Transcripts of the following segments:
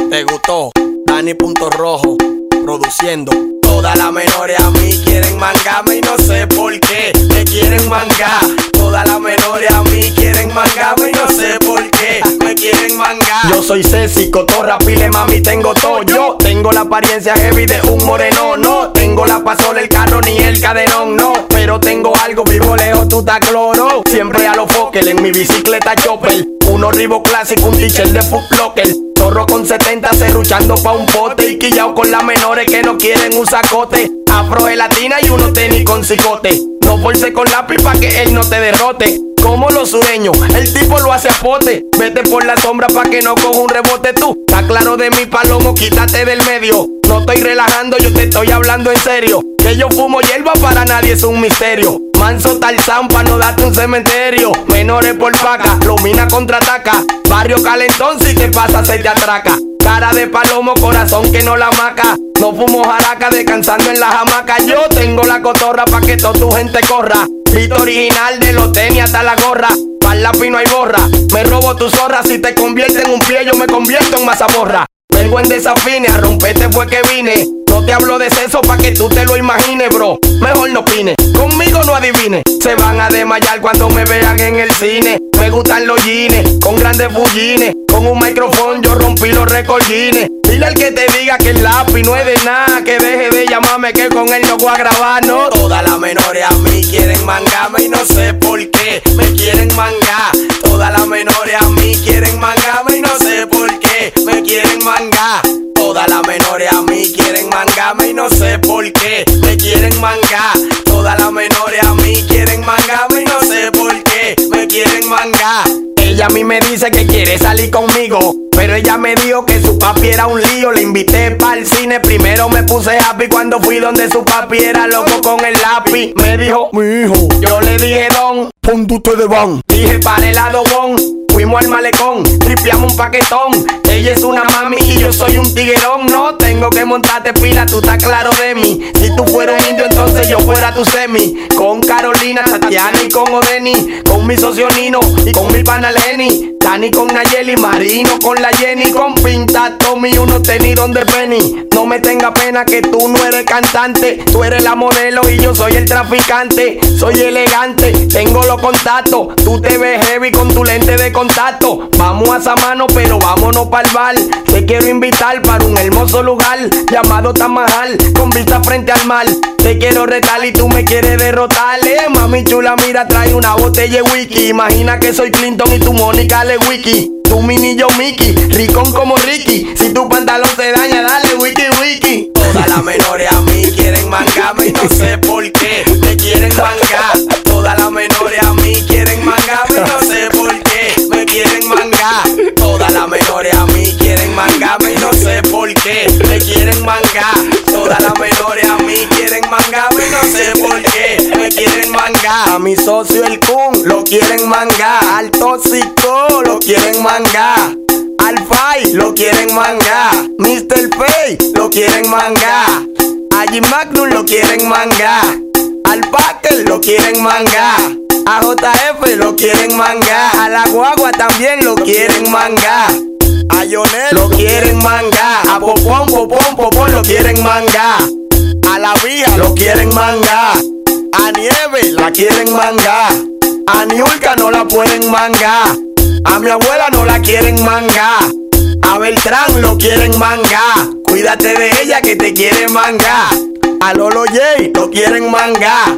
¿Te gustó? Dani Punto Rojo, produciendo. Todas las menores a mí quieren mangarme y no sé por qué me quieren mangar. Todas las menores a mí quieren mangarme y no sé por qué me quieren mangar. Yo soy Ceci, cotorra, pile, mami, tengo todo. Yo tengo la apariencia heavy de un moreno. No tengo la pasola, el carro ni el cadenón, no. Pero tengo algo, vivo lejos, tú estás cloro. Siempre a los Fokker, en mi bicicleta chopper. Unos Reebok Classic, un t-shirt de Foot Locker. Zorro con 70 serruchando pa' un pote. Y quillao con las menores que no quieren un sacote. Afro gelatina y unos tenis con cicote. No force con lápiz pa' que él no te derrote. Como los sureños, el tipo lo hace a pote. Vete por la sombra pa' que no coja un rebote tú. Está claro de mi palomo, quítate del medio. No estoy relajando, yo te estoy hablando en serio. Que yo fumo hierba para nadie es un misterio. Manso Tarzán pa' no darte un cementerio. Menores por paca, lo mina contraataca. Barrio calentón, si te pasa se te atraca. Cara de palomo, corazón que no la maca. No fumo jaraca, descansando en la hamaca. Yo tengo la cotorra pa' que toda tu gente corra. Beat original de los tenis hasta la gorra. Pa'l lápiz no hay borra. Me robo tu zorra, si te convierte en un pie yo me convierto en mazamorra. Vengo en desafine, a romperte fue que vine. No te hablo de sexo pa' que tú te lo imagines, bro. Mejor no opines, conmigo no adivines. Se van a desmayar cuando me vean en el cine. Me gustan los jeans, con grandes bullines. Con un micrófono yo rompí los recordines. Dile al que te diga que el lápiz no es de nada. Que deje de llamarme que con él no voy a grabar, no. Todas las menores a mí quieren mangarme y no sé por qué me quieren mangar. Todas las menores a mí quieren mangarme y no sé por qué me quieren mangar. Todas las menores a mí quieren mangarme y no sé por qué me quieren mangar. Todas las menores a mí quieren mangarme y no sé por qué me quieren mangar. Ella a mí me dice que quiere salir conmigo, pero ella me dijo que su papi era un lío. Le invité pa'l cine, primero me puse happy cuando fui donde su papi era loco con el lápiz. Me dijo, mi hijo, yo le dije don, ¿dónde ustedes van? Dije para el lado bon. Fuimos al malecón, tripeamos un paquetón. Ella es una mami y yo soy un tiguerón. No tengo que montarte pila, tú estás claro de mí. Si tú fueras un indio entonces yo fuera tu semi. Con Carolina, Tatiana y con Odeni. Con mi socio Nino y con mi pana Lenny. Dani con Nayeli, Marino con la Jenny. Con Pinta, Tommy, unos tenis donde Penny. No me tenga pena que tú no eres cantante. Tú eres la modelo y yo soy el traficante. Soy elegante, tengo los contactos. Tú te ves heavy con tu lente de contacto. Vamos a esa mano, pero vámonos pa'l bar. Te quiero invitar para un hermoso lugar llamado Taj Mahal, con vista frente al mar. Te quiero retar y tú me quieres derrotar. Mami chula, mira, trae una botella de whisky. Imagina que soy Clinton y tu Mónica Lewinsky. Tú mini, yo Mickey, ricón como Ricky. Si tu pantalón se daña, dale wiki wiki. Todas las menores a mí quieren mangarme y no sé por qué me quieren mangar. Todas las menores a mí quieren mangarme y no sé por qué me quieren mangar. Todas las menores a mí quieren mangarme y no sé por qué me quieren mangar. Todas las menores a mí quieren mangarme y no sé por qué me quieren mangar. A mi socio el Kun lo quieren mangar. Al tóxico lo quieren mangar. Al Fai lo quieren mangar. Mr. Pay lo quieren mangar. A G Magnum lo quieren mangar. Al Packer lo quieren mangar. A JF lo quieren mangar. A la guagua también lo quieren mangar. A Yonel lo quieren mangar. A Popón, Popón, Popón lo quieren mangar. A la Vía lo quieren mangar. A Nieve la quieren mangar. A Niurka no la pueden mangar. A mi abuela no la quieren mangar. A Beltrán lo quieren mangar. Cuídate de ella que te quiere mangar. A Lolo J lo quieren mangar.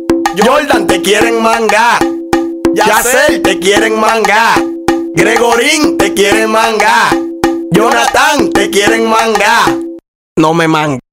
Jordan te quieren mangar. Yacel te quieren mangar. Gregorín te quieren mangar. Jonathan te quieren mangar. No me mangan.